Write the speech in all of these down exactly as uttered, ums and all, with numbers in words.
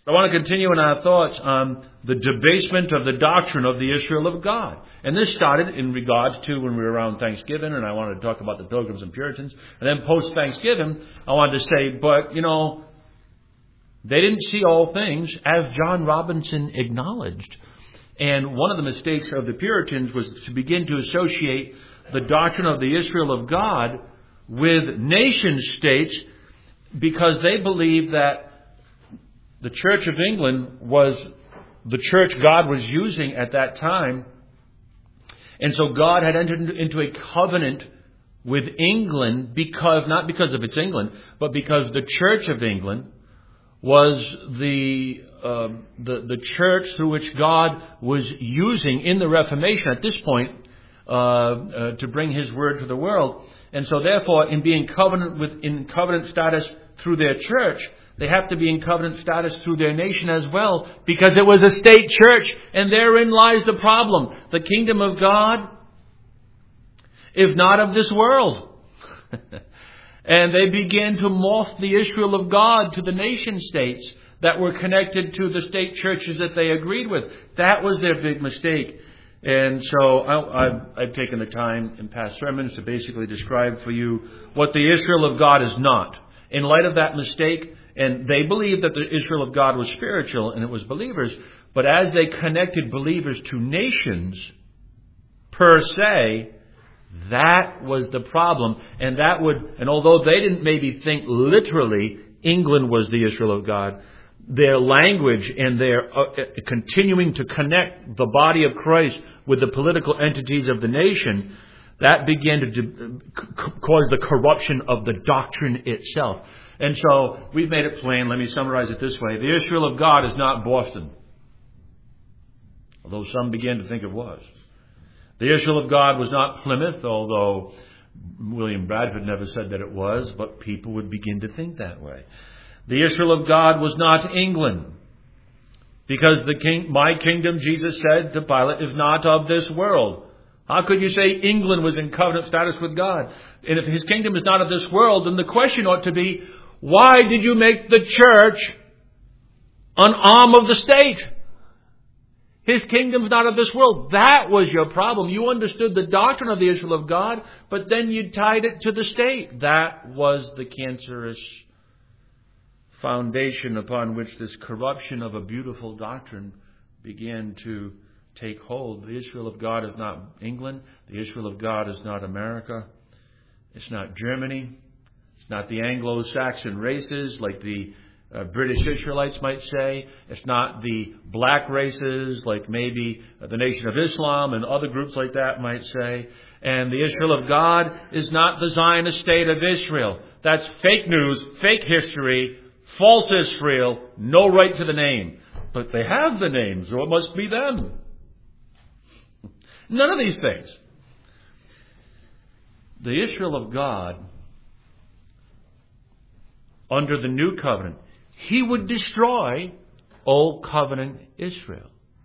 I want to continue in our thoughts on the debasement of the doctrine of the Israel of God. And this started in regards to when we were around Thanksgiving, and I wanted to talk about the Pilgrims and Puritans. And then post-Thanksgiving, I wanted to say, but, you know, they didn't see all things, as John Robinson acknowledged. And one of the mistakes of the Puritans was to begin to associate the doctrine of the Israel of God with nation states, because they believed that the Church of England was the church God was using at that time. And so God had entered into a covenant with England, because not because of its England, but because the Church of England was the, uh, the, the church through which God was using in the Reformation at this point uh, uh, to bring His word to the world. And so therefore, in being covenant with, in covenant status through their church, they have to be in covenant status through their nation as well, because it was a state church, and therein lies the problem. The kingdom of God is not of this world. And they began to morph the Israel of God to the nation states that were connected to the state churches that they agreed with. That was their big mistake. And so I, I've, I've taken the time in past sermons to basically describe for you what the Israel of God is not. In light of that mistake, and they believed that the Israel of God was spiritual and it was believers, but as they connected believers to nations per se, that was the problem. And that would, and although they didn't maybe think literally England was the Israel of God, their language and their uh, continuing to connect the body of Christ with the political entities of the nation, that began to de- c- cause the corruption of the doctrine itself. And so we've made it plain. Let me summarize it this way. The Israel of God is not Boston, although some began to think it was. The Israel of God was not Plymouth, although William Bradford never said that it was, but people would begin to think that way. The Israel of God was not England, because the king, my kingdom, Jesus said to Pilate, is not of this world. How could you say England was in covenant status with God? And if His kingdom is not of this world, then the question ought to be, why did you make the church an arm of the state? His kingdom's not of this world. That was your problem. You understood the doctrine of the Israel of God, but then you tied it to the state. That was the cancerous foundation upon which this corruption of a beautiful doctrine began to take hold. The Israel of God is not England. The Israel of God is not America. It's not Germany. It's not the Anglo-Saxon races like the uh, British Israelites might say. It's not the black races like maybe uh, the Nation of Islam and other groups like that might say. And the Israel of God is not the Zionist state of Israel. That's fake news, fake history, false Israel, no right to the name. But they have the name, so it must be them. None of these things. The Israel of God, under the new covenant, He would destroy old covenant Israel.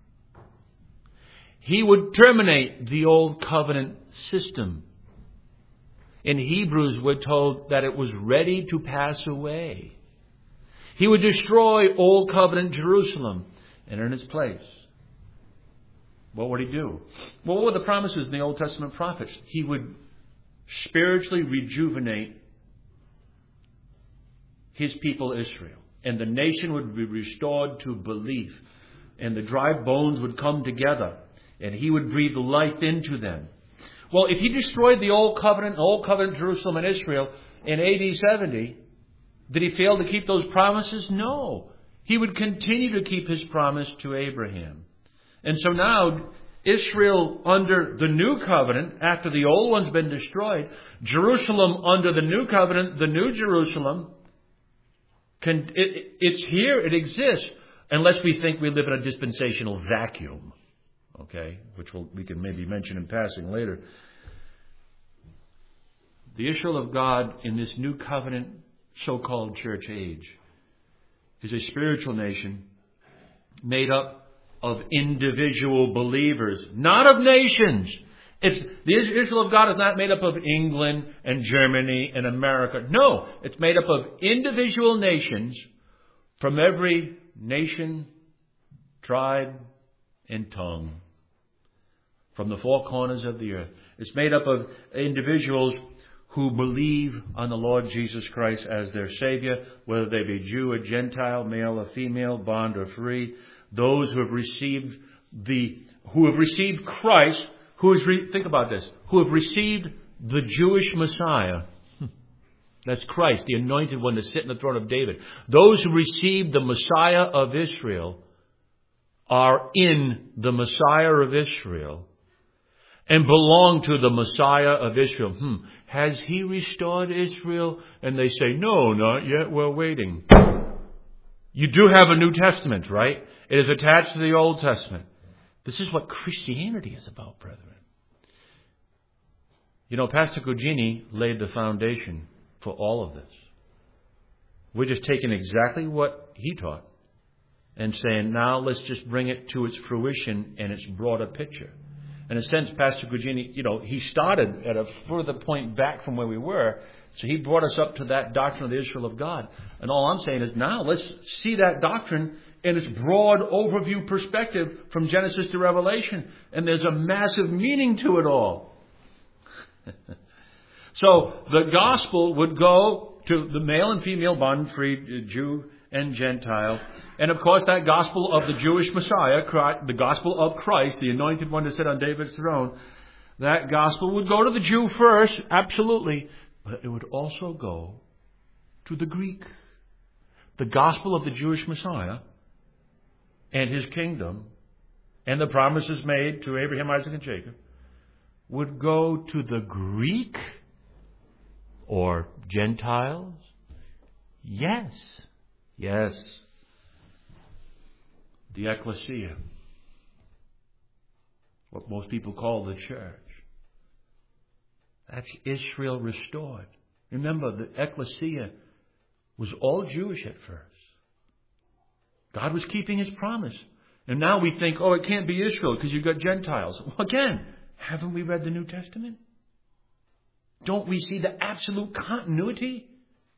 He would terminate the old covenant system. In Hebrews, we're told that it was ready to pass away. He would destroy old covenant Jerusalem and in its place. What would He do? Well, what were the promises in the Old Testament prophets? He would spiritually rejuvenate His people Israel. And the nation would be restored to belief. And the dry bones would come together. And He would breathe life into them. Well, if He destroyed the Old Covenant, Old Covenant Jerusalem and Israel in A D seventy, did He fail to keep those promises? No. He would continue to keep His promise to Abraham. And so now, Israel under the new covenant, after the old one's been destroyed, Jerusalem under the new covenant, the new Jerusalem, can, it, it's here, it exists, unless we think we live in a dispensational vacuum. Okay? Which we'll, we can maybe mention in passing later. The Israel of God in this new covenant so-called church age is a spiritual nation made up of individual believers, not of nations. It's the Israel of God is not made up of England and Germany and America. No, it's made up of individual nations from every nation, tribe, and tongue, from the four corners of the earth. It's made up of individuals who believe on the Lord Jesus Christ as their Savior, whether they be Jew or Gentile, male or female, bond or free. Those who have received the, who have received Christ, who has, re, think about this, who have received the Jewish Messiah. That's Christ, the anointed one to sit in the throne of David. Those who received the Messiah of Israel are in the Messiah of Israel and belong to the Messiah of Israel. Hmm. Has he restored Israel? And they say, no, not yet. We're waiting. You do have a New Testament, right? It is attached to the Old Testament. This is what Christianity is about, brethren. You know, Pastor Cugini laid the foundation for all of this. We're just taking exactly what he taught and saying, now let's just bring it to its fruition and its broader picture. In a sense, Pastor Cugini, you know, he started at a further point back from where we were, so he brought us up to that doctrine of the Israel of God. And all I'm saying is now let's see that doctrine in its broad overview perspective from Genesis to Revelation. And there's a massive meaning to it all. So the gospel would go to the male and female, bond, free, Jew and Gentile. And of course that gospel of the Jewish Messiah, the gospel of Christ, the anointed one to sit on David's throne, that gospel would go to the Jew first, absolutely. But it would also go to the Greek. The gospel of the Jewish Messiah and his kingdom and the promises made to Abraham, Isaac, and Jacob would go to the Greek or Gentiles. Yes. Yes. The ecclesia. What most people call the church. That's Israel restored. Remember, the ecclesia was all Jewish at first. God was keeping his promise. And now we think, oh, it can't be Israel because you've got Gentiles. Well, again, haven't we read the New Testament? Don't we see the absolute continuity?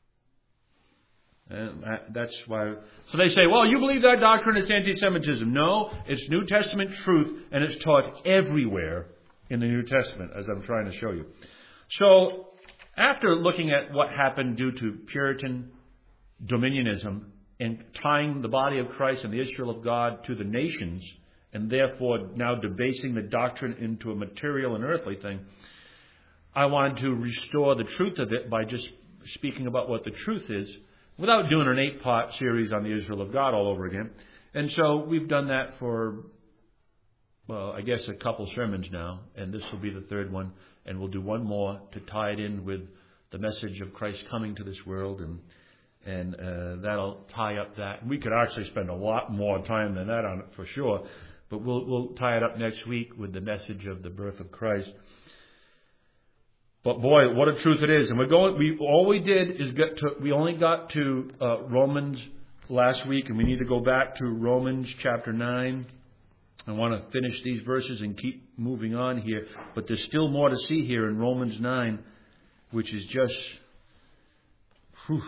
And that's why. So they say, well, you believe that doctrine, it's anti-Semitism. No, it's New Testament truth, and it's taught everywhere in the New Testament, as I'm trying to show you. So, after looking at what happened due to Puritan dominionism and tying the body of Christ and the Israel of God to the nations, and therefore now debasing the doctrine into a material and earthly thing, I wanted to restore the truth of it by just speaking about what the truth is, without doing an eight-part series on the Israel of God all over again. And so we've done that for, well, I guess a couple sermons now, and this will be the third one, and we'll do one more to tie it in with the message of Christ coming to this world, and and uh, that'll tie up that. We could actually spend a lot more time than that on it for sure, but we'll we'll tie it up next week with the message of the birth of Christ. But boy, what a truth it is! And we're going. We all we did is get to. We only got to uh, Romans last week, and we need to go back to Romans chapter nine. I want to finish these verses and keep moving on here, but there's still more to see here in Romans nine, which is just whew,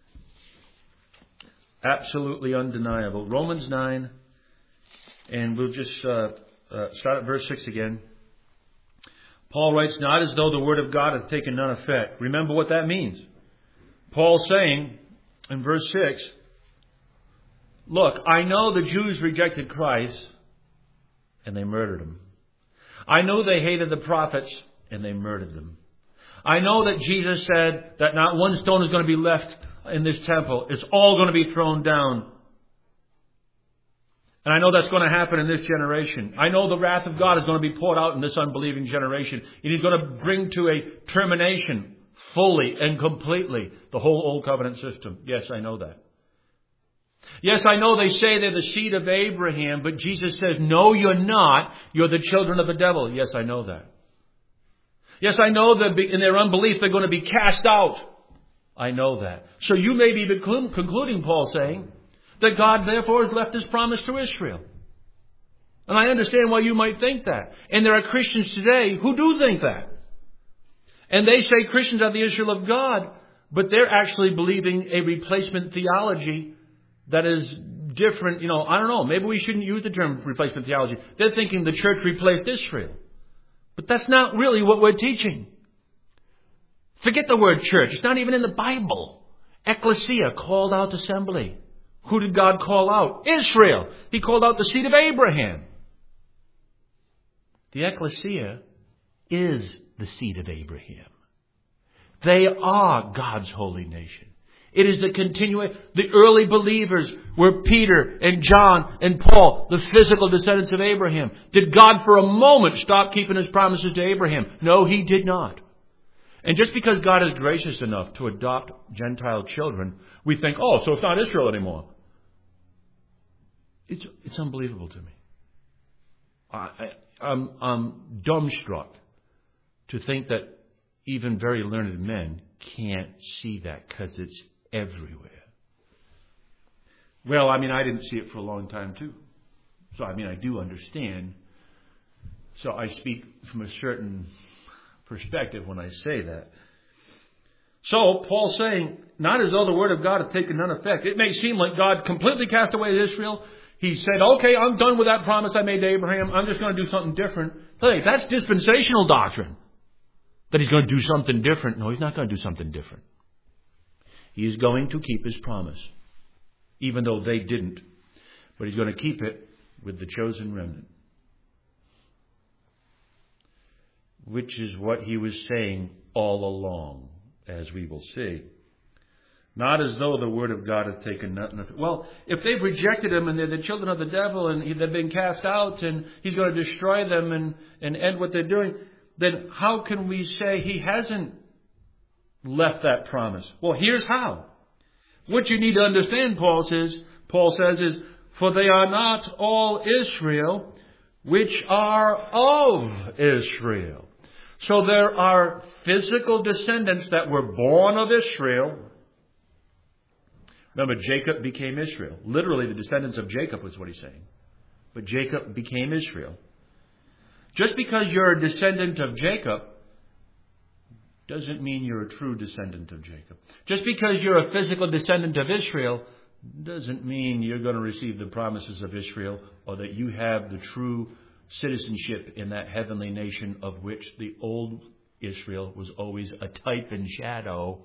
absolutely undeniable. Romans nine, and we'll just uh, uh, start at verse six again. Paul writes, not as though the word of God hath taken none effect. Remember what that means. Paul's saying in verse six, look, I know the Jews rejected Christ, and they murdered him. I know they hated the prophets, and they murdered them. I know that Jesus said that not one stone is going to be left in this temple. It's all going to be thrown down. And I know that's going to happen in this generation. I know the wrath of God is going to be poured out in this unbelieving generation. And He's going to bring to a termination fully and completely the whole old covenant system. Yes, I know that. Yes, I know they say they're the seed of Abraham, but Jesus says, no, you're not. You're the children of the devil. Yes, I know that. Yes, I know that in their unbelief they're going to be cast out. I know that. So you may be concluding, Paul saying, that God therefore has left his promise to Israel. And I understand why you might think that. And there are Christians today who do think that. And they say Christians are the Israel of God, but they're actually believing a replacement theology that is different. You know, I don't know. Maybe we shouldn't use the term replacement theology. They're thinking the church replaced Israel. But that's not really what we're teaching. Forget the word church. It's not even in the Bible. Ecclesia, called out assembly. Who did God call out? Israel. He called out the seed of Abraham. The ecclesia is the seed of Abraham. They are God's holy nation. It is the continuation. The early believers were Peter and John and Paul, the physical descendants of Abraham. Did God for a moment stop keeping his promises to Abraham? No, he did not. And just because God is gracious enough to adopt Gentile children, we think, oh, so it's not Israel anymore. It's, it's unbelievable to me. I, I, I'm, I'm dumbstruck to think that even very learned men can't see that because it's everywhere. Well, I mean, I didn't see it for a long time too. So, I mean, I do understand. So I speak from a certain perspective when I say that. So, Paul's saying, not as though the word of God had taken none effect. It may seem like God completely cast away Israel. He said, okay, I'm done with that promise I made to Abraham. I'm just going to do something different. Hey, that's dispensational doctrine. That he's going to do something different. No, he's not going to do something different. He is going to keep his promise, even though they didn't. But he's going to keep it with the chosen remnant. Which is what he was saying all along, as we will see. Not as though the word of God had taken nothing. Well, if they've rejected him and they're the children of the devil and they've been cast out and he's going to destroy them and, and end what they're doing, then how can we say he hasn't left that promise? Well, here's how. What you need to understand, Paul says, Paul says is, for they are not all Israel, which are of Israel. So there are physical descendants that were born of Israel. Remember, Jacob became Israel. Literally, the descendants of Jacob was what he's saying. But Jacob became Israel. Just because you're a descendant of Jacob doesn't mean you're a true descendant of Jacob. Just because you're a physical descendant of Israel doesn't mean you're going to receive the promises of Israel or that you have the true citizenship in that heavenly nation of which the old Israel was always a type and shadow.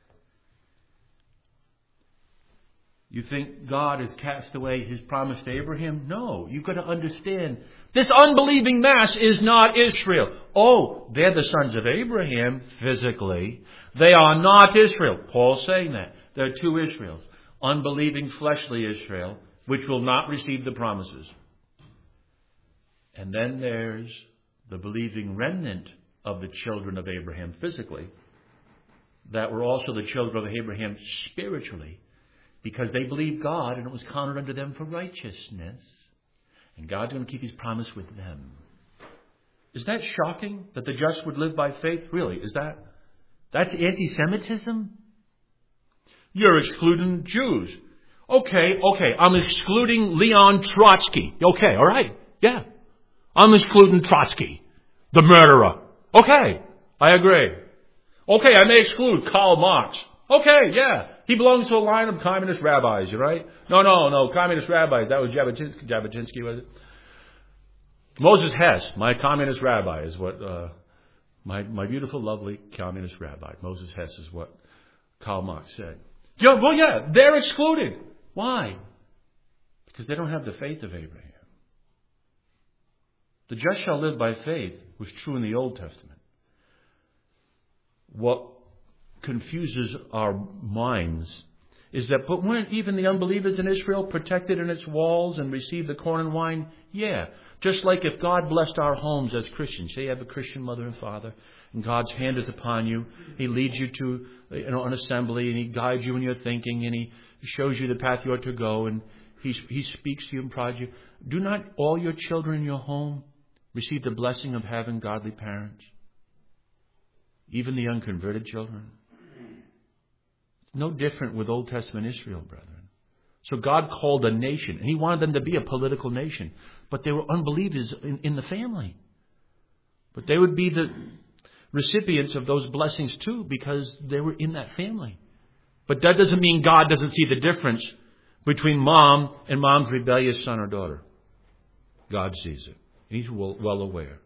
You think God has cast away his promise to Abraham? No, you've got to understand. This unbelieving mass is not Israel. Oh, they're the sons of Abraham physically. They are not Israel. Paul's saying that. There are two Israels. Unbelieving fleshly Israel, which will not receive the promises. And then there's the believing remnant of the children of Abraham physically, that were also the children of Abraham spiritually, because they believed God and it was counted unto them for righteousness. And God's going to keep his promise with them. Is that shocking that the just would live by faith? Really, is that? That's anti-Semitism? You're excluding Jews. Okay, okay, I'm excluding Leon Trotsky. Okay, all right, yeah. I'm excluding Trotsky, the murderer. Okay, I agree. Okay, I may exclude Karl Marx. Okay, yeah. He belongs to a line of communist rabbis, you right? No, no, no, communist rabbis. That was Jabotinsky, Jabotinsky was it? Moses Hess, my communist rabbi, is what, uh, my, my beautiful, lovely communist rabbi. Moses Hess is what Karl Marx said. Yeah, well, yeah, they're excluded. Why? Because they don't have the faith of Abraham. The just shall live by faith was true in the Old Testament. What confuses our minds is that, but weren't even the unbelievers in Israel protected in its walls and received the corn and wine? Yeah. Just like if God blessed our homes as Christians, say you have a Christian mother and father, and God's hand is upon you, he leads you to, you know, an assembly, and he guides you in your thinking, and he shows you the path you ought to go, and he, he speaks to you and prods you. Do not all your children in your home receive the blessing of having godly parents? Even the unconverted children? No different with Old Testament Israel, brethren. So God called a nation, and he wanted them to be a political nation. But they were unbelievers in, in the family. But they would be the recipients of those blessings too, because they were in that family. But that doesn't mean God doesn't see the difference between mom and mom's rebellious son or daughter. God sees it. He's well, well aware.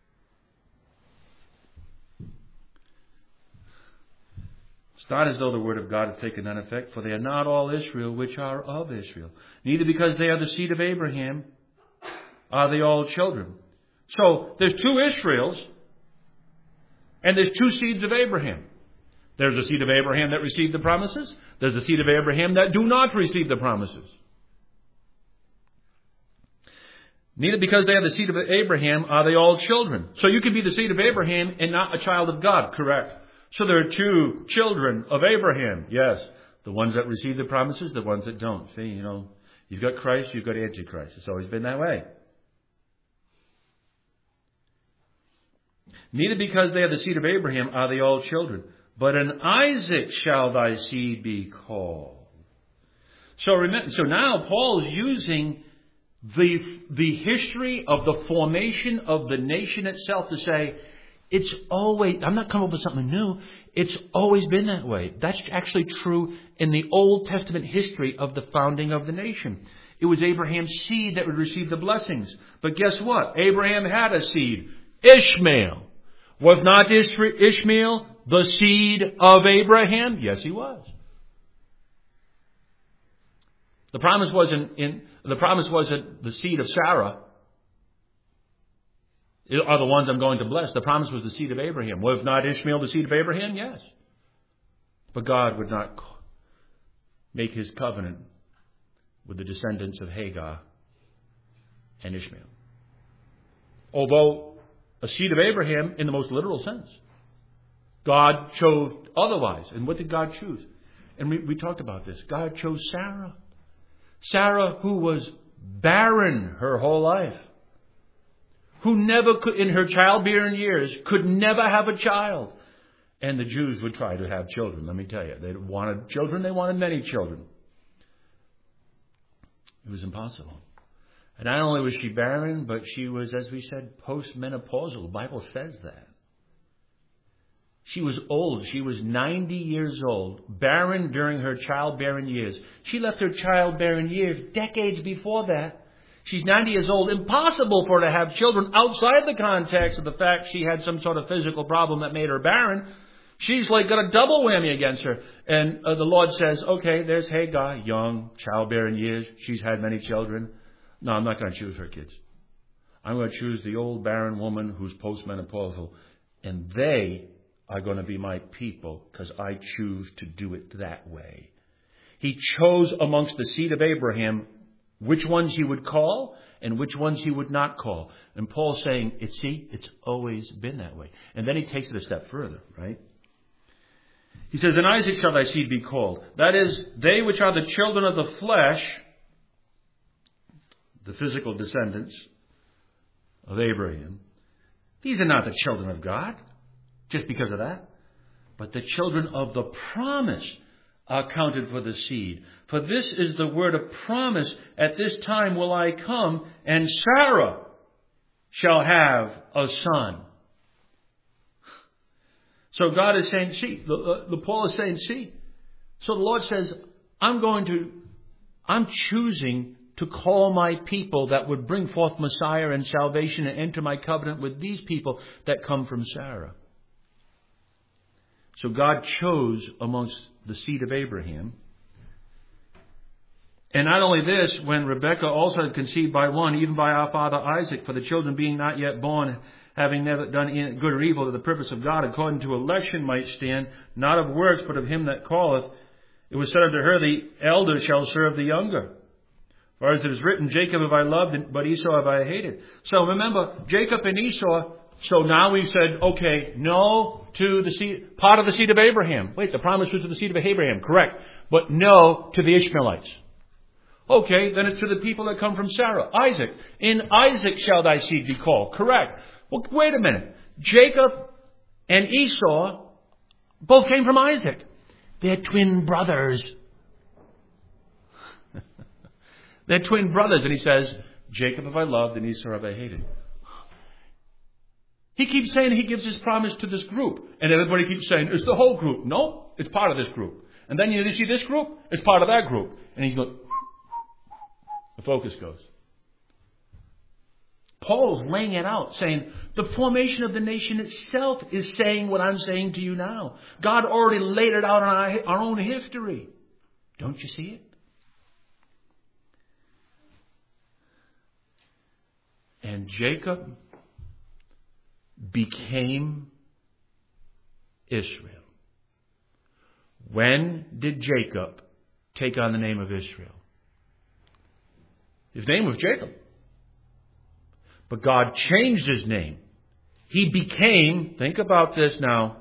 It's not as though the word of God hath taken none effect, for they are not all Israel which are of Israel. Neither because they are the seed of Abraham are they all children. So there's two Israels, and there's two seeds of Abraham. There's a seed of Abraham that received the promises. There's a seed of Abraham that do not receive the promises. Neither because they are the seed of Abraham are they all children. So you can be the seed of Abraham and not a child of God, correct? So there are two children of Abraham, yes. The ones that receive the promises, the ones that don't. See, you know, you've got Christ, you've got Antichrist. It's always been that way. Neither because they are the seed of Abraham are they all children, but in Isaac shall thy seed be called. So remember, so now Paul is using the, the history of the formation of the nation itself to say, it's always, I'm not coming up with something new, it's always been that way. That's actually true in the Old Testament history of the founding of the nation. It was Abraham's seed that would receive the blessings. But guess what? Abraham had a seed, Ishmael. Was not Ishmael the seed of Abraham? Yes, he was. The promise wasn't in, the promise wasn't the seed of Sarah are the ones I'm going to bless. The promise was the seed of Abraham. Was not Ishmael the seed of Abraham? Yes. But God would not make his covenant with the descendants of Hagar and Ishmael. Although a seed of Abraham in the most literal sense. God chose otherwise. And what did God choose? And we, we talked about this. God chose Sarah. Sarah, who was barren her whole life. Who never could, in her childbearing years, could never have a child. And the Jews would try to have children, let me tell you. They wanted children, they wanted many children. It was impossible. And not only was she barren, but she was, as we said, postmenopausal. The Bible says that. She was old. She was ninety years old, barren during her childbearing years. She left her childbearing years decades before that. She's ninety years old. Impossible for her to have children outside the context of the fact she had some sort of physical problem that made her barren. She's like got a double whammy against her. And uh, the Lord says, okay, there's Hagar, young, childbearing years. She's had many children. No, I'm not going to choose her kids. I'm going to choose the old barren woman who's postmenopausal. And they are going to be my people because I choose to do it that way. He chose amongst the seed of Abraham which ones he would call and which ones he would not call. And Paul's saying, it's, see, it's always been that way. And then he takes it a step further, right? He says, in Isaac shall thy seed be called. That is, they which are the children of the flesh, the physical descendants of Abraham, these are not the children of God, just because of that. But the children of the promise are counted for the seed. For this is the word of promise, at this time will I come, and Sarah shall have a son. So God is saying, see, the, the Paul is saying, see. So the Lord says, I'm going to, I'm choosing to call my people that would bring forth Messiah and salvation and enter my covenant with these people that come from Sarah. So God chose amongst the seed of Abraham. And not only this, when Rebekah also had conceived by one, even by our father Isaac, for the children being not yet born, having never done good or evil, that the purpose of God according to election might stand, not of works, but of him that calleth, it was said unto her, the elder shall serve the younger. For as it is written, Jacob have I loved, but Esau have I hated. So remember, Jacob and Esau, so now we've said, okay, no to the seed, part of the seed of Abraham. Wait, the promise was to the seed of Abraham, correct. But no to the Ishmaelites. Okay, then it's to the people that come from Sarah, Isaac. In Isaac shall thy seed be called, correct. Well, wait a minute. Jacob and Esau both came from Isaac. They're twin brothers. They're twin brothers. And he says, Jacob have I loved and Esau have I hated. He keeps saying he gives his promise to this group. And everybody keeps saying, it's the whole group. No, it's part of this group. And then you see this group, it's part of that group. And he's going, focus goes. Paul's laying it out, saying the formation of the nation itself is saying what I'm saying to you now. God already laid it out in our, our own history. Don't you see it? And Jacob became Israel. When did Jacob take on the name of Israel? His name was Jacob. But God changed his name. He became, think about this now,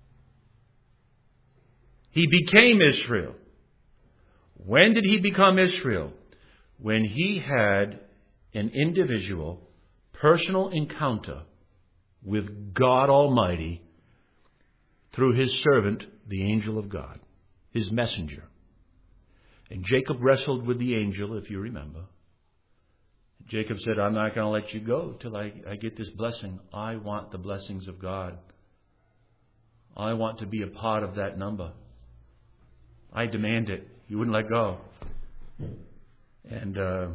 he became Israel. When did he become Israel? When he had an individual, personal encounter with God Almighty through his servant, the angel of God, his messenger. And Jacob wrestled with the angel, if you remember. Jacob said, I'm not going to let you go till I, I get this blessing. I want the blessings of God. I want to be a part of that number. I demand it. He wouldn't let go. And uh,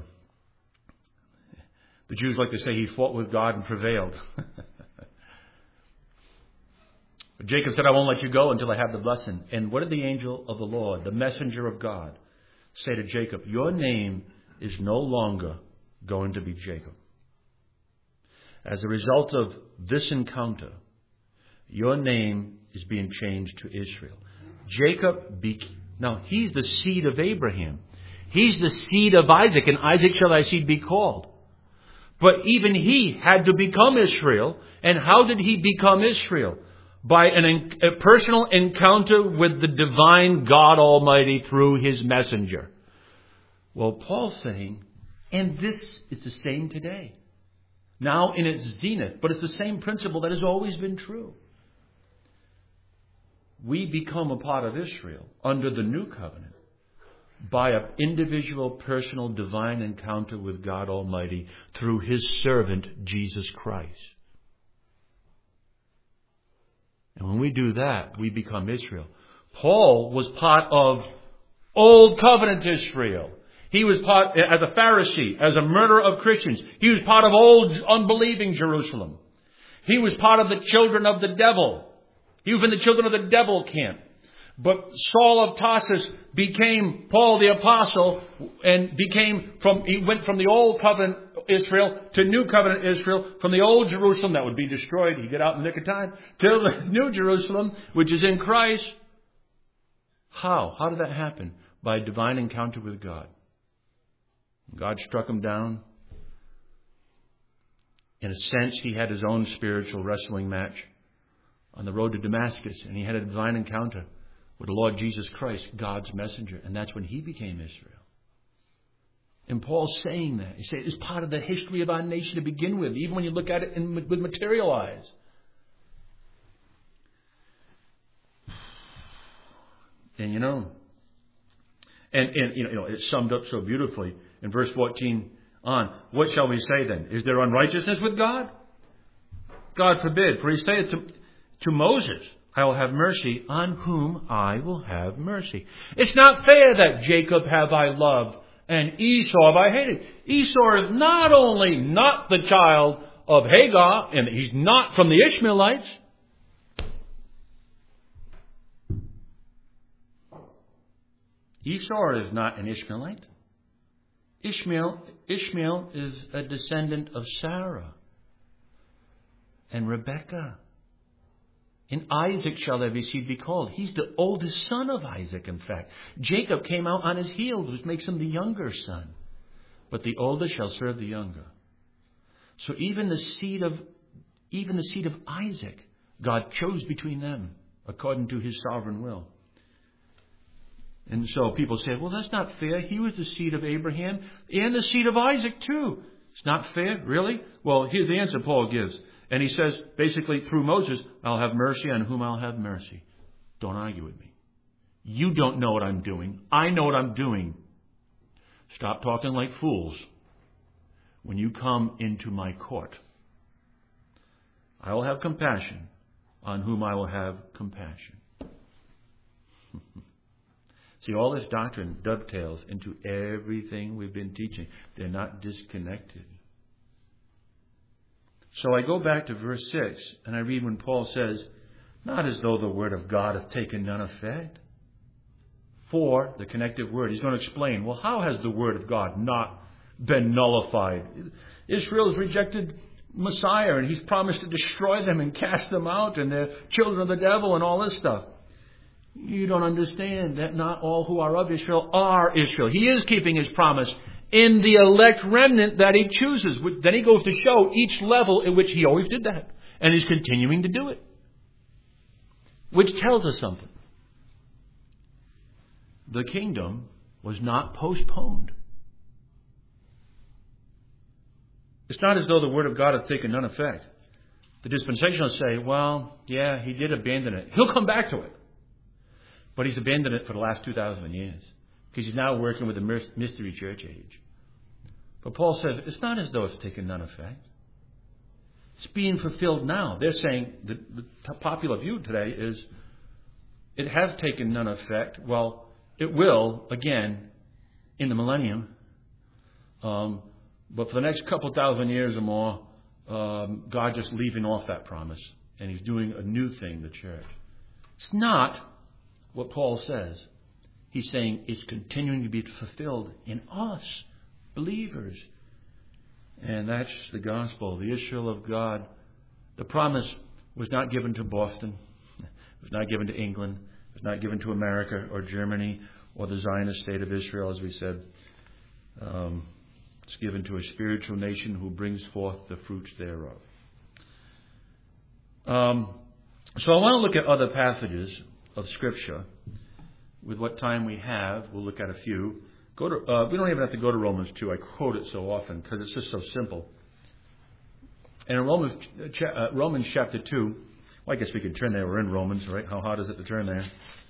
the Jews like to say he fought with God and prevailed. But Jacob said, I won't let you go until I have the blessing. And what did the angel of the Lord, the messenger of God, say to Jacob? Your name is no longer going to be Jacob. As a result of this encounter, your name is being changed to Israel. Jacob, be, now he's the seed of Abraham. He's the seed of Isaac, and Isaac shall thy seed be called. But even he had to become Israel. And how did he become Israel? By an, a personal encounter with the divine God Almighty through his messenger. Well, Paul's saying, and this is the same today. Now in its zenith. But it's the same principle that has always been true. We become a part of Israel under the new covenant by an individual, personal, divine encounter with God Almighty through his servant, Jesus Christ. And when we do that, we become Israel. Paul was part of Old Covenant Israel. He was part, as a Pharisee, as a murderer of Christians. He was part of old unbelieving Jerusalem. He was part of the children of the devil. He was in the children of the devil camp. But Saul of Tarsus became Paul the Apostle and became from, he went from the old covenant Israel to new covenant Israel, from the old Jerusalem that would be destroyed, he'd get out in the nick of time, to the new Jerusalem, which is in Christ. How? How did that happen? By a divine encounter with God. God struck him down. In a sense, he had his own spiritual wrestling match on the road to Damascus, and he had a divine encounter with the Lord Jesus Christ, God's messenger, and that's when he became Israel. And Paul's saying that. He says it's part of the history of our nation to begin with, even when you look at it in, with material eyes. And you know, and, and you know, you know, it's summed up so beautifully in verse fourteen on. What shall we say then? Is there unrighteousness with God? God forbid. For he saith to, to Moses, I will have mercy on whom I will have mercy. It's not fair that Jacob have I loved and Esau have I hated. Esau is not only not the child of Hagar, and he's not from the Ishmaelites. Esau is not an Ishmaelite. Ishmael, Ishmael is a descendant of Sarah and Rebekah. In Isaac shall every seed be called. He's the oldest son of Isaac, in fact. Jacob came out on his heels, which makes him the younger son. But the older shall serve the younger. So even the seed of, even the seed of Isaac, God chose between them according to his sovereign will. And so people say, well, that's not fair. He was the seed of Abraham and the seed of Isaac too. It's not fair, really? Well, here's the answer Paul gives. And he says, basically, through Moses, I'll have mercy on whom I'll have mercy. Don't argue with me. You don't know what I'm doing. I know what I'm doing. Stop talking like fools when you come into my court. I will have compassion on whom I will have compassion. See, all this doctrine dovetails into everything we've been teaching. They're not disconnected. So I go back to verse six, and I read when Paul says, not as though the word of God hath taken none effect. For, the connective word, he's going to explain, well, how has the word of God not been nullified? Israel has rejected Messiah, and he's promised to destroy them and cast them out, and they're children of the devil and all this stuff. You don't understand that not all who are of Israel are Israel. He is keeping his promise in the elect remnant that he chooses. Then he goes to show each level in which he always did that. And he's continuing to do it. Which tells us something. The kingdom was not postponed. It's not as though the word of God had taken none effect. The dispensationalists say, well, yeah, he did abandon it. He'll come back to it. But he's abandoned it for the last two thousand years. Because he's now working with the mystery church age. But Paul says, it's not as though it's taken none effect. It's being fulfilled now. They're saying, the, the popular view today is, it has taken none effect. Well, it will, again, in the millennium. Um, but for the next couple thousand years or more, um, God just leaving off that promise. And he's doing a new thing, the church. It's not what Paul says. He's saying it's continuing to be fulfilled in us, believers. And that's the gospel, the Israel of God. The promise was not given to Boston. It was not given to England. It was not given to America or Germany or the Zionist state of Israel, as we said. Um, it's given to a spiritual nation who brings forth the fruits thereof. Um, so I want to look at other passages of Scripture. With what time we have, we'll look at a few. Go to. Uh, we don't even have to go to Romans two. I quote it so often because it's just so simple. And in Romans, uh, Romans chapter two, well, I guess we could turn there. We're in Romans, right? How hard is it to turn there?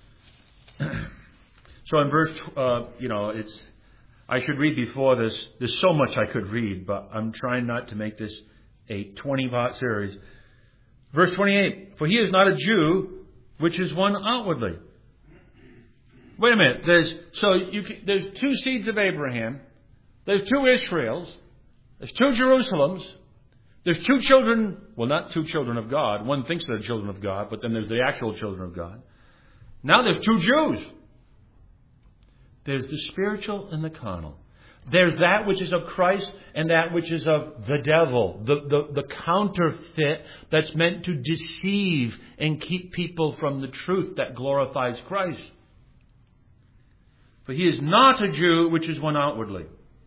So in verse, uh, you know, it's. I should read before this. There's so much I could read, but I'm trying not to make this a twenty-part series. Verse twenty-eight. For he is not a Jew, which is one outwardly. Wait a minute. There's so you can, there's two seeds of Abraham. There's two Israels. There's two Jerusalems. There's two children. Well, not two children of God. One thinks they're children of God, but then there's the actual children of God. Now there's two Jews. There's the spiritual and the carnal. There's that which is of Christ and that which is of the devil, the, the, the counterfeit that's meant to deceive and keep people from the truth that glorifies Christ. For he is not a Jew, which is one outwardly.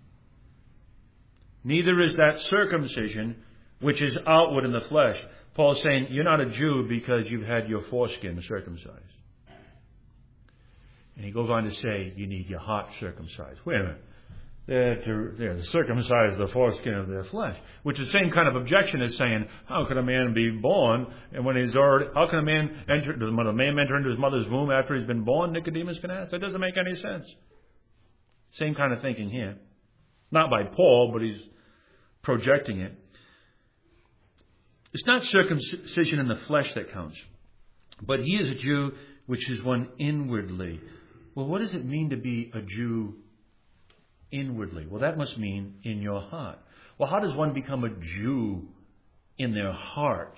Neither is that circumcision, which is outward in the flesh. Paul's saying, you're not a Jew because you've had your foreskin circumcised. And he goes on to say, you need your heart circumcised. Wait a minute. They're to, they're to circumcise the foreskin of their flesh. Which is the same kind of objection as saying, how can a man be born? And when he's already, how can a man enter, does a man enter into his mother's womb after he's been born? Nicodemus can ask. That doesn't make any sense. Same kind of thinking here. Not by Paul, but he's projecting it. It's not circumcision in the flesh that counts. But he is a Jew, which is one inwardly. Well, what does it mean to be a Jew inwardly? Well, that must mean in your heart. Well, how does one become a Jew in their heart?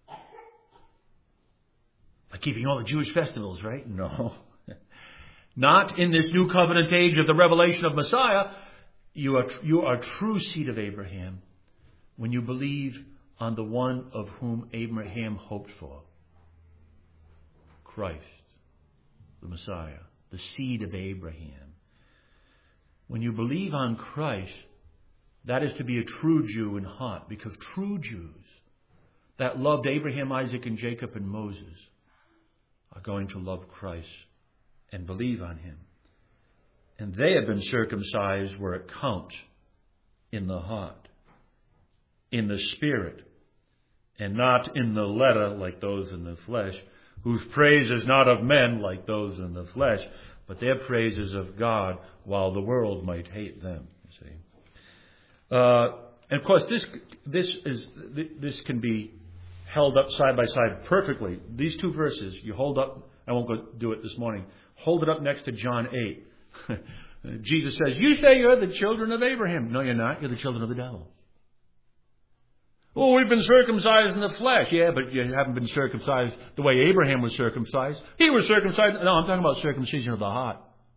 By keeping all the Jewish festivals, right? No. Not in this new covenant age of the revelation of Messiah. You are, you are true seed of Abraham when you believe on the one of whom Abraham hoped for. Christ, the Messiah, the seed of Abraham. When you believe on Christ, that is to be a true Jew in heart, because true Jews that loved Abraham, Isaac, and Jacob and Moses are going to love Christ and believe on him. And they have been circumcised where it counts, in the heart, in the spirit, and not in the letter like those in the flesh, whose praise is not of men like those in the flesh, but their praise is of God, while the world might hate them. You see, uh, and of course, this this is this can be held up side by side perfectly. These two verses, you hold up I won't go do it this morning. Hold it up next to John eight. Jesus says, you say you're the children of Abraham. No, you're not. You're the children of the devil. Oh, we've been circumcised in the flesh. Yeah, but you haven't been circumcised the way Abraham was circumcised. He was circumcised. No, I'm talking about circumcision of the heart.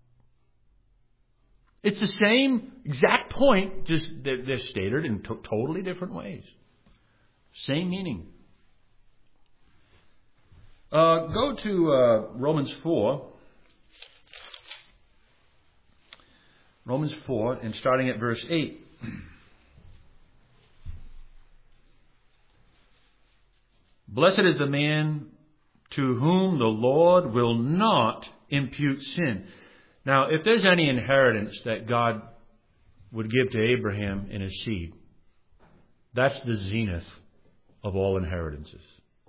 It's the same exact point, just they're, they're stated in to- totally different ways. Same meaning. Uh, go to uh, Romans four. Romans four, and starting at verse eight. Blessed is the man to whom the Lord will not impute sin. Now, if there's any inheritance that God would give to Abraham and his seed, that's the zenith of all inheritances.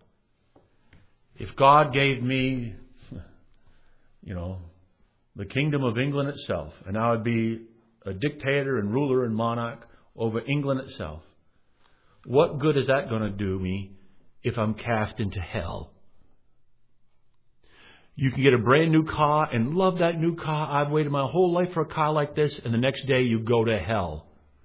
If God gave me, you know, the kingdom of England itself, and I would be a dictator and ruler and monarch over England itself, what good is that going to do me if I'm cast into hell? You can get a brand new car and love that new car. I've waited my whole life for a car like this, and the next day you go to hell.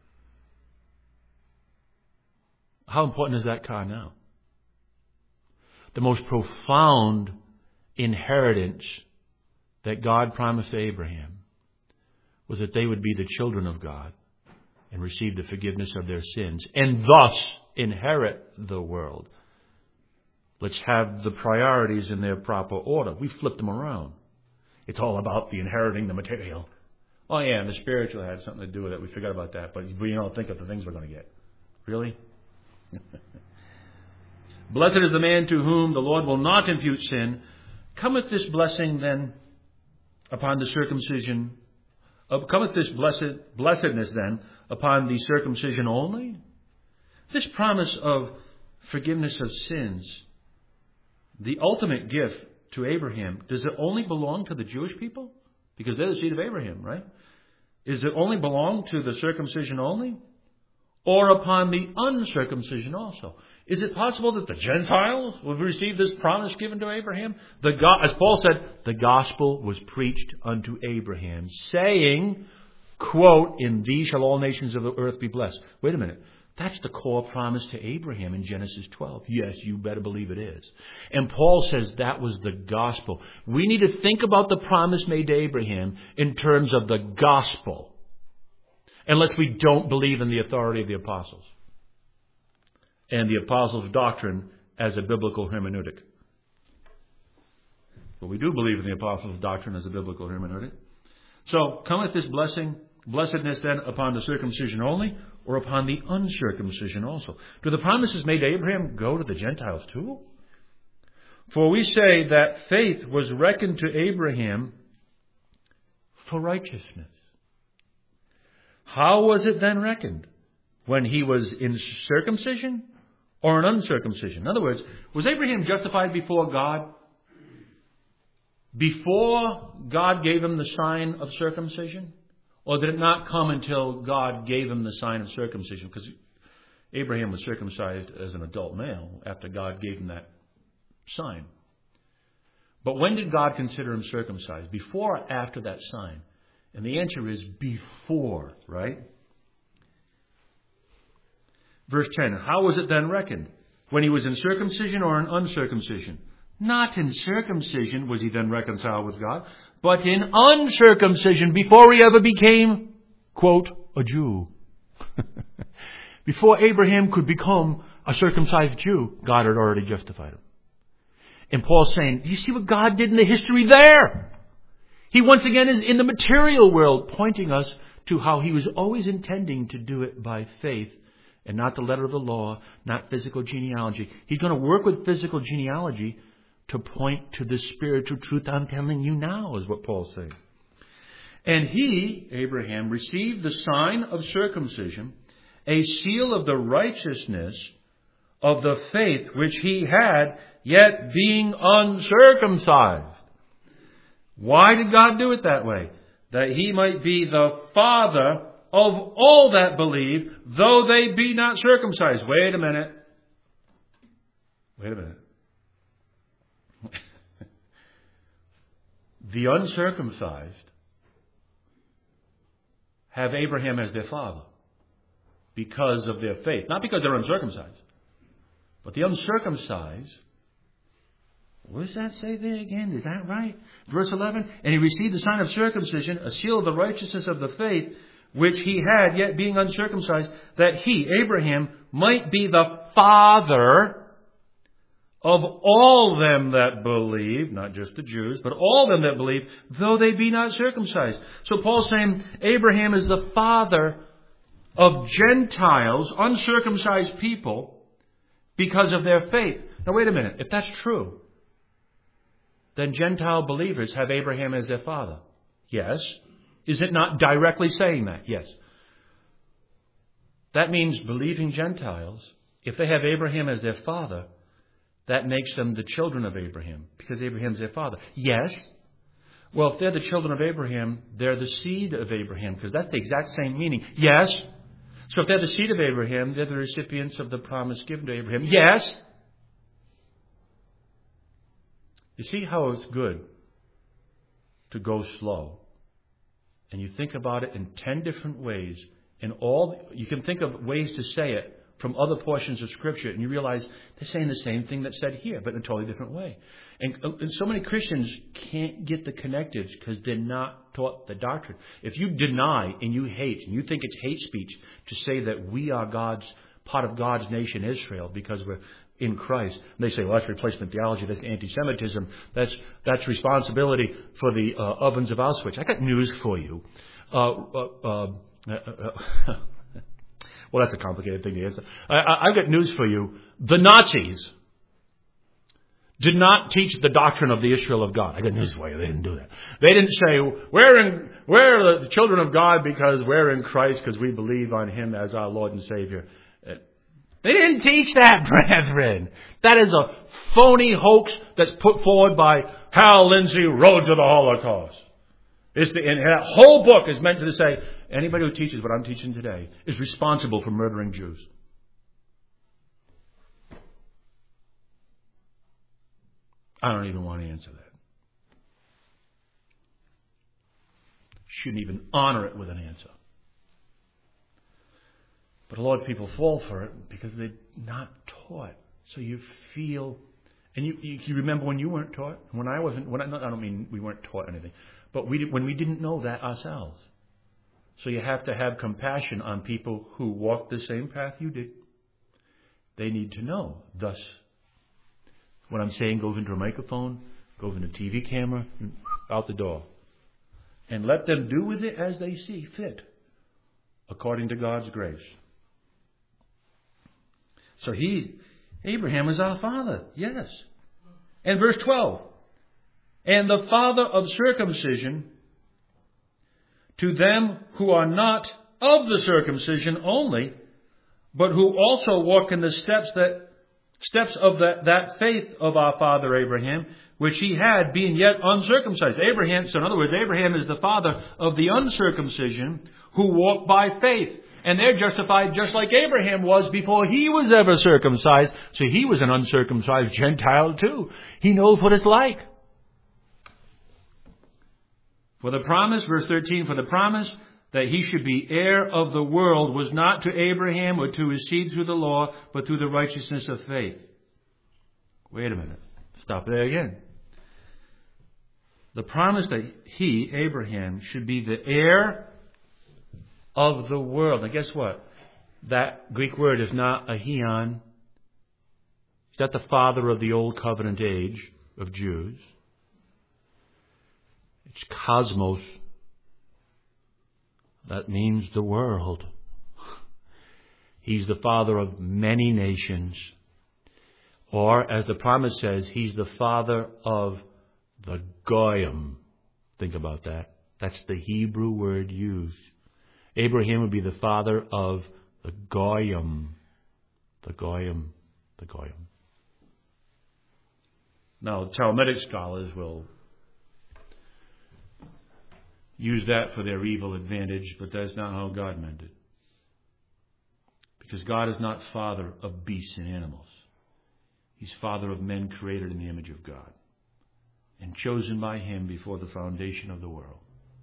How important is that car now? The most profound inheritance that God promised to Abraham was that they would be the children of God and receive the forgiveness of their sins and thus inherit the world. Let's have the priorities in their proper order. We flip them around. It's all about the inheriting the material. Oh yeah, and the spiritual had something to do with it. We forgot about that. But we don't think of the things we're going to get. Really? Blessed is the man to whom the Lord will not impute sin. Cometh this blessing then upon the circumcision? Uh, cometh this blessed blessedness then upon the circumcision only? This promise of forgiveness of sins, the ultimate gift to Abraham, does it only belong to the Jewish people? Because they're the seed of Abraham, right? Is it only belong to the circumcision only? Or upon the uncircumcision also? Is it possible that the Gentiles will receive this promise given to Abraham? The go- As Paul said, the gospel was preached unto Abraham, saying, quote, in thee shall all nations of the earth be blessed. Wait a minute. That's the core promise to Abraham in Genesis twelve. Yes, you better believe it is. And Paul says that was the gospel. We need to think about the promise made to Abraham in terms of the gospel, unless we don't believe in the authority of the apostles and the apostles' doctrine as a biblical hermeneutic. But we do believe in the apostles' doctrine as a biblical hermeneutic. So, cometh this blessing, blessedness then upon the circumcision only, or upon the uncircumcision also? Do the promises made to Abraham go to the Gentiles too? For we say that faith was reckoned to Abraham for righteousness. How was it then reckoned? When he was in circumcision or in uncircumcision? In other words, was Abraham justified before God before God gave him the sign of circumcision? Or did it not come until God gave him the sign of circumcision? Because Abraham was circumcised as an adult male after God gave him that sign. But when did God consider him circumcised? Before or after that sign? And the answer is before, right? Verse ten, how was it then reckoned? When he was in circumcision or in uncircumcision? Not in circumcision was he then reconciled with God, but in uncircumcision before he ever became, quote, a Jew. Before Abraham could become a circumcised Jew, God had already justified him. And Paul's saying, do you see what God did in the history there? He once again is in the material world, pointing us to how he was always intending to do it by faith and not the letter of the law, not physical genealogy. He's going to work with physical genealogy to point to the spiritual truth I'm telling you now, is what Paul's saying. And he, Abraham, received the sign of circumcision, a seal of the righteousness of the faith which he had, yet being uncircumcised. Why did God do it that way? That he might be the father of all that believe, though they be not circumcised. Wait a minute. Wait a minute. the uncircumcised have Abraham as their father because of their faith. Not because they're uncircumcised. But the uncircumcised, what does that say there again? Is that right? Verse eleven, and he received the sign of circumcision, a seal of the righteousness of the faith, which he had, yet being uncircumcised, that he, Abraham, might be the father of all them that believe, not just the Jews, but all them that believe, though they be not circumcised. So Paul's saying Abraham is the father of Gentiles, uncircumcised people, because of their faith. Now wait a minute. If that's true, then Gentile believers have Abraham as their father. Yes. Is it not directly saying that? Yes. That means believing Gentiles, if they have Abraham as their father, that makes them the children of Abraham, because Abraham's their father. Yes. Well, if they're the children of Abraham, they're the seed of Abraham, because that's the exact same meaning. Yes. So if they're the seed of Abraham, they're the recipients of the promise given to Abraham. Yes. You see how it's good to go slow. And you think about it in ten different ways. And all you can think of ways to say it from other portions of Scripture, and you realize they're saying the same thing that's said here, but in a totally different way. And, and so many Christians can't get the connectives because they're not taught the doctrine. If you deny and you hate, and you think it's hate speech to say that we are God's part of God's nation, Israel, because we're in Christ, and they say, well, that's replacement theology, that's anti-Semitism, that's that's responsibility for the uh, ovens of Auschwitz. I got news for you. Uh, uh, uh, uh, uh, Well, that's a complicated thing to answer. I, I, I've got news for you. The Nazis did not teach the doctrine of the Israel of God. I got news for you. They didn't do that. They didn't say, we're, in, we're the children of God because we're in Christ because we believe on Him as our Lord and Savior. They didn't teach that, brethren. That is a phony hoax that's put forward by Hal Lindsey, Road to the Holocaust. It's the, and that whole book is meant to say, anybody who teaches what I'm teaching today is responsible for murdering Jews. I don't even want to answer that. Shouldn't even honor it with an answer. But a lot of people fall for it because they're not taught. So you feel, and you, you, you remember when you weren't taught? When I wasn't, when I, I don't mean we weren't taught anything, but we when we didn't know that ourselves. So you have to have compassion on people who walk the same path you did. They need to know. Thus, what I'm saying goes into a microphone, goes into a T V camera, out the door. And let them do with it as they see fit, according to God's grace. So he, Abraham is our father, yes. And verse twelve, and the father of circumcision to them who are not of the circumcision only, but who also walk in the steps that steps of that, that faith of our father Abraham, which he had being yet uncircumcised. Abraham, so in other words, Abraham is the father of the uncircumcision who walk by faith. And they're justified just like Abraham was before he was ever circumcised. So he was an uncircumcised Gentile too. He knows what it's like. For the promise, verse thirteen, for the promise that he should be heir of the world was not to Abraham or to his seed through the law, but through the righteousness of faith. Wait a minute. Stop there again. The promise that he, Abraham, should be the heir of the world. Now guess what? That Greek word is not ahion. He's not the father of the old covenant age of Jews. It's cosmos. That means the world. He's the father of many nations. Or, as the promise says, he's the father of the goyim. Think about that. That's the Hebrew word used. Abraham would be the father of the goyim. The goyim. The goyim. Now, Talmudic scholars will use that for their evil advantage, but that's not how God meant it. Because God is not father of beasts and animals. He's father of men created in the image of God. and chosen by Him before the foundation of the world.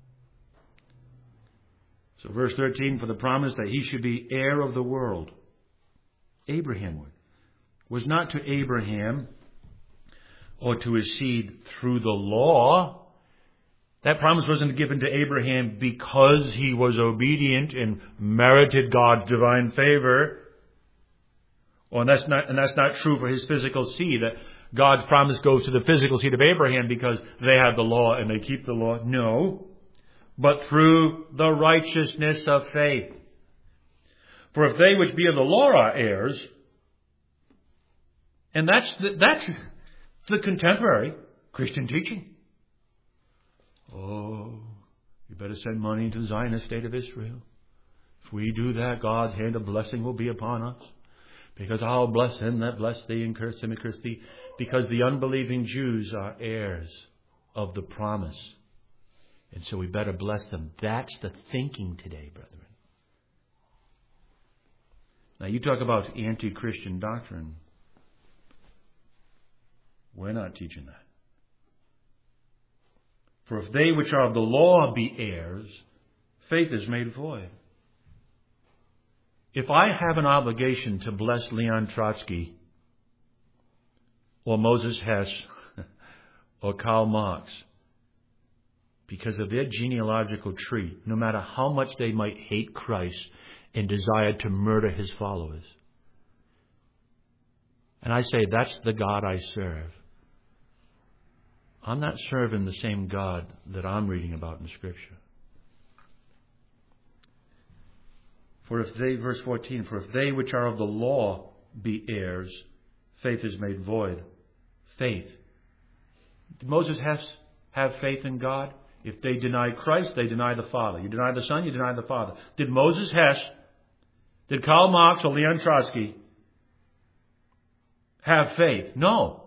So verse thirteen, for the promise that he should be heir of the world, Abraham would, was not to Abraham or to his seed through the law. That promise wasn't given to Abraham because he was obedient and merited God's divine favor. Well, and that's not, and that's not true for his physical seed. That God's promise goes to the physical seed of Abraham because they have the law and they keep the law. No. But through the righteousness of faith. For if they which be of the law are heirs, and that's the, that's the contemporary Christian teaching. Oh, you better send money into the Zionist state of Israel. If we do that, God's hand of blessing will be upon us. Because I'll bless him that bless thee, and curse him that curse thee. Because the unbelieving Jews are heirs of the promise. And so we better bless them. That's the thinking today, brethren. Now you talk about anti-Christian doctrine. We're not teaching that. For if they which are of the law be heirs, faith is made void. If I have an obligation to bless Leon Trotsky, or Moses Hess, or Karl Marx, because of their genealogical tree, no matter how much they might hate Christ and desire to murder his followers. And I say, that's the God I serve. I'm not serving the same God that I'm reading about in Scripture. For if they, verse fourteen, for if they which are of the law be heirs, faith is made void. Faith. Did Moses have, have faith in God? If they deny Christ, they deny the Father. You deny the Son, you deny the Father. Did Moses Hess, did Karl Marx or Leon Trotsky have faith? No.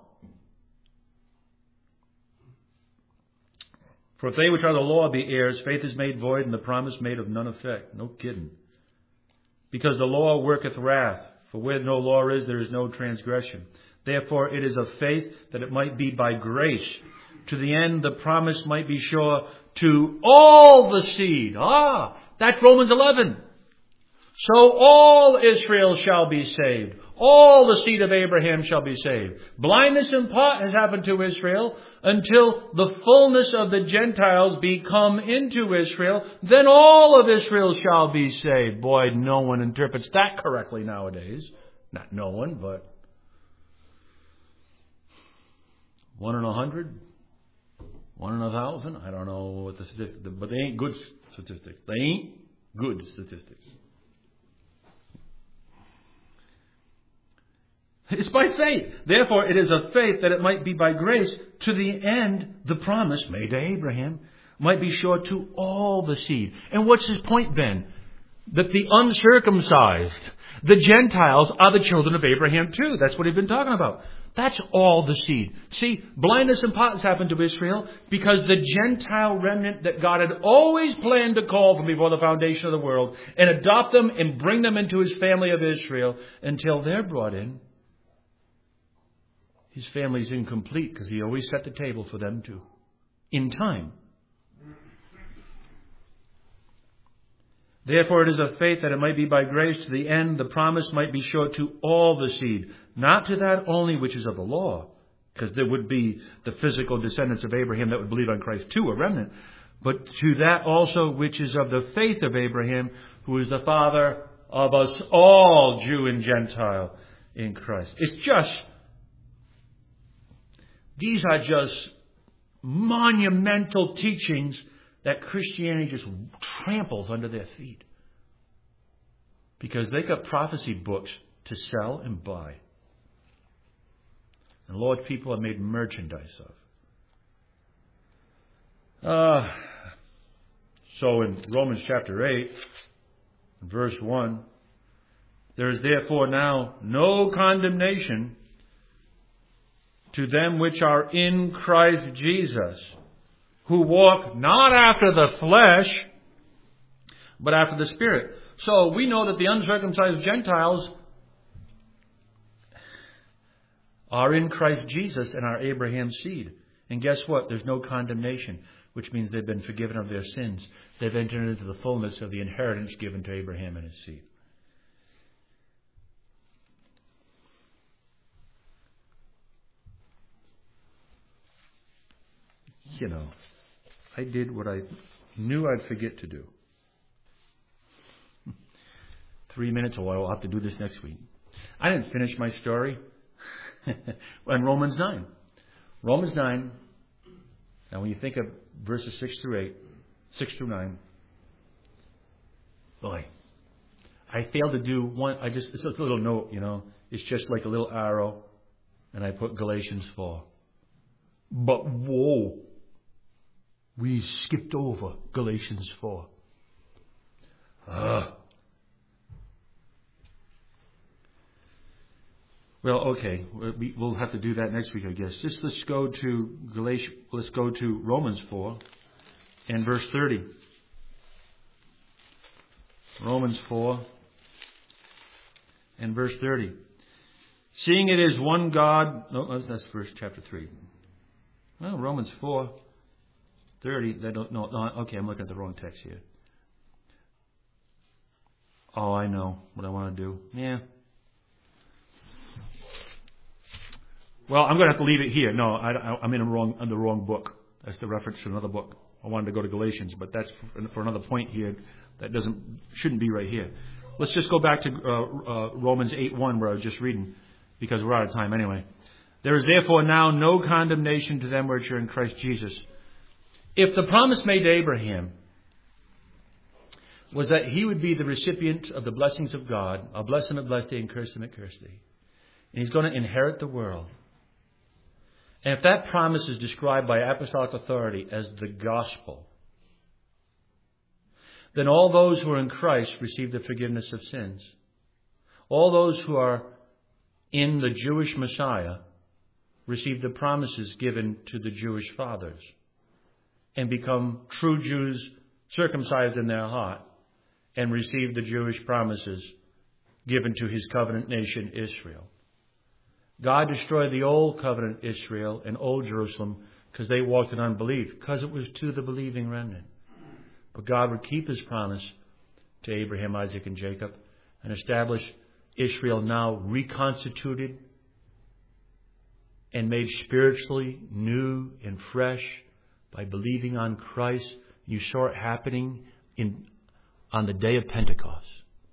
For if they which are of the law be heirs, faith is made void, and the promise made of none effect. No kidding. Because the law worketh wrath. For where no law is, there is no transgression. Therefore it is of faith that it might be by grace, to the end the promise might be sure to all the seed. Ah, that's Romans eleven. So all Israel shall be saved. All the seed of Abraham shall be saved. Blindness in part has happened to Israel until the fullness of the Gentiles be come into Israel. Then all of Israel shall be saved. Boy, no one interprets that correctly nowadays. Not no one, but one in a hundred, one in a thousand. I don't know what the statistics, but they ain't good statistics. They ain't good statistics. It's by faith. Therefore, it is of faith that it might be by grace, to the end the promise made to Abraham might be sure to all the seed. And what's his point, Ben? That the uncircumcised, the Gentiles, are the children of Abraham too. That's what he's been talking about. That's all the seed. See, blindness in part has happened to Israel because the Gentile remnant that God had always planned to call from before the foundation of the world and adopt them and bring them into his family of Israel until they're brought in. His family's incomplete because he always set the table for them too. In time. Therefore it is of faith that it might be by grace, to the end the promise might be sure to all the seed. Not to that only which is of the law, because there would be the physical descendants of Abraham that would believe on Christ too, a remnant. But to that also which is of the faith of Abraham, who is the father of us all, Jew and Gentile, in Christ. It's just... These are just monumental teachings that Christianity just tramples under their feet. Because they got prophecy books to sell and buy. And Lord's people are made merchandise of. Uh, so in Romans chapter eight, verse one, there is therefore now no condemnation to them which are in Christ Jesus, who walk not after the flesh, but after the Spirit. So we know that the uncircumcised Gentiles are in Christ Jesus and are Abraham's seed. And guess what? There's no condemnation, which means they've been forgiven of their sins. They've entered into the fullness of the inheritance given to Abraham and his seed. You know, I did what I knew I'd forget to do. Three minutes, or I'll have to do this next week. I didn't finish my story in Romans nine. Romans nine, now when you think of verses six through eight, six through nine, boy, I failed to do one, I just, it's a little note, you know, it's just like a little arrow, and I put Galatians four. But whoa, we skipped over Galatians four. Ugh. Well, okay, we, we'll have to do that next week, I guess. Just let's go to Galatians. Let's go to Romans four and verse thirty. Romans four and verse thirty. Seeing it is one God. No, that's verse chapter three. Well, Romans four thirty. That don't, no, no, okay, I'm looking at the wrong text here. Oh, I know what I want to do. Yeah. Well, I'm going to have to leave it here. No, I, I'm in the wrong, in the wrong book. That's the reference to another book. I wanted to go to Galatians, but that's for, for another point here. That doesn't, shouldn't be right here. Let's just go back to uh, uh, Romans eight one, where I was just reading, because we're out of time anyway. There is therefore now no condemnation to them which are in Christ Jesus. If the promise made to Abraham was that he would be the recipient of the blessings of God, I'll bless him and bless thee, and curse him and curse thee, and he's going to inherit the world. And if that promise is described by apostolic authority as the gospel, then all those who are in Christ receive the forgiveness of sins. All those who are in the Jewish Messiah receive the promises given to the Jewish fathers and become true Jews circumcised in their heart and receive the Jewish promises given to his covenant nation Israel. God destroyed the old covenant Israel and old Jerusalem because they walked in unbelief, because it was to the believing remnant. But God would keep his promise to Abraham, Isaac, and Jacob and establish Israel now reconstituted and made spiritually new and fresh by believing on Christ. You saw it happening in on the day of Pentecost.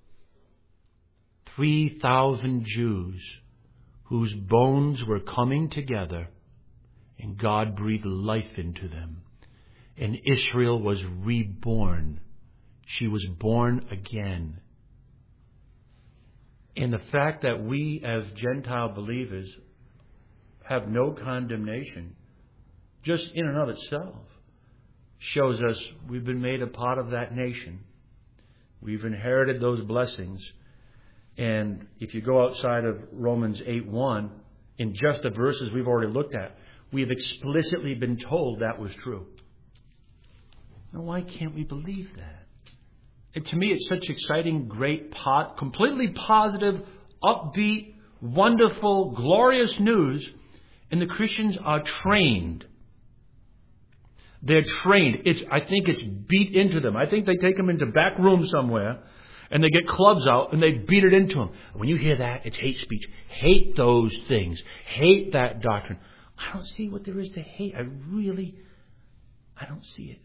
three thousand Jews whose bones were coming together, and God breathed life into them. And Israel was reborn. She was born again. And the fact that we as Gentile believers have no condemnation, just in and of itself, shows us we've been made a part of that nation. We've inherited those blessings. And if you go outside of Romans eight one, in just the verses we've already looked at, we've explicitly been told that was true. Now, why can't we believe that? And to me, it's such exciting, great, pot, completely positive, upbeat, wonderful, glorious news. And the Christians are trained. They're trained. It's, I think it's beat into them. I think they take them into back room somewhere, and they get clubs out, and they beat it into them. When you hear that, it's hate speech. Hate those things. Hate that doctrine. I don't see what there is to hate. I really, I don't see it.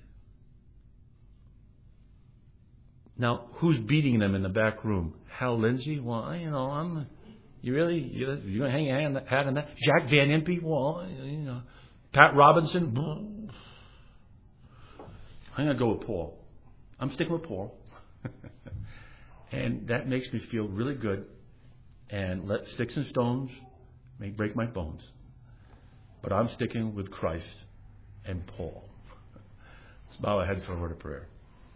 Now, who's beating them in the back room? Hal Lindsey? Well, you know, I'm... You really? You're going to hang your hat on that? Jack Van Impe? Well, you know. Pat Robinson? I'm going to go with Paul. I'm sticking with Paul. And that makes me feel really good. And let sticks and stones may break my bones. But I'm sticking with Christ and Paul. Let's bow our heads for a word of prayer.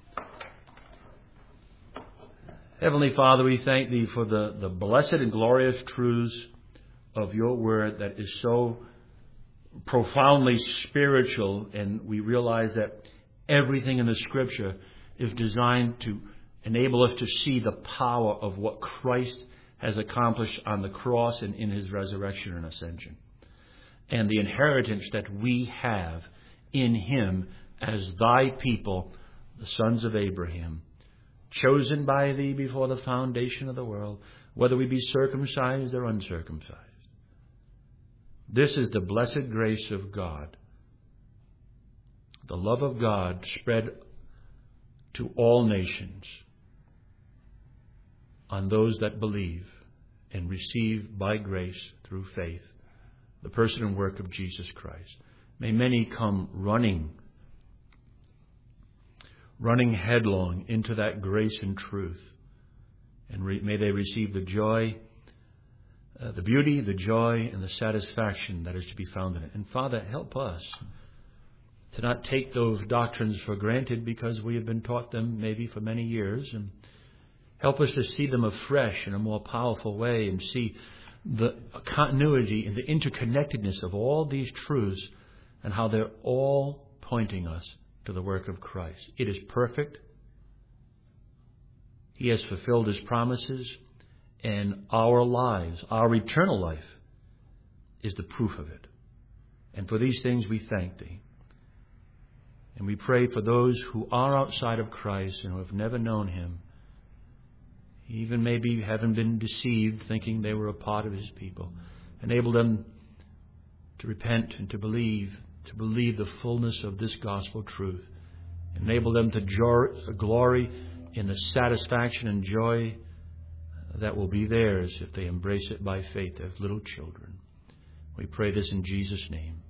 Heavenly Father, we thank Thee for the, the blessed and glorious truths of Your Word that is so profoundly spiritual, and we realize that everything in the Scripture is designed to enable us to see the power of what Christ has accomplished on the cross and in His resurrection and ascension. and the inheritance that we have in Him as Thy people, the sons of Abraham, chosen by Thee before the foundation of the world, whether we be circumcised or uncircumcised. This is the blessed grace of God, the love of God spread to all nations on those that believe and receive by grace through faith the person and work of Jesus Christ. May many come running, running headlong into that grace and truth. And re- may they receive the joy, uh, the beauty, the joy, and the satisfaction that is to be found in it. And Father, help us to not take those doctrines for granted because we have been taught them maybe for many years. And help us to see them afresh in a more powerful way and see the continuity and the interconnectedness of all these truths and how they're all pointing us to the work of Christ. It is perfect. He has fulfilled His promises, and our lives, our eternal life, is the proof of it. And for these things we thank Thee. And we pray for those who are outside of Christ and who have never known Him, even maybe haven't been deceived, thinking they were a part of His people. Enable them to repent and to believe, to believe the fullness of this gospel truth. Enable them to jo- glory in the satisfaction and joy that will be theirs if they embrace it by faith as little children. We pray this in Jesus' name.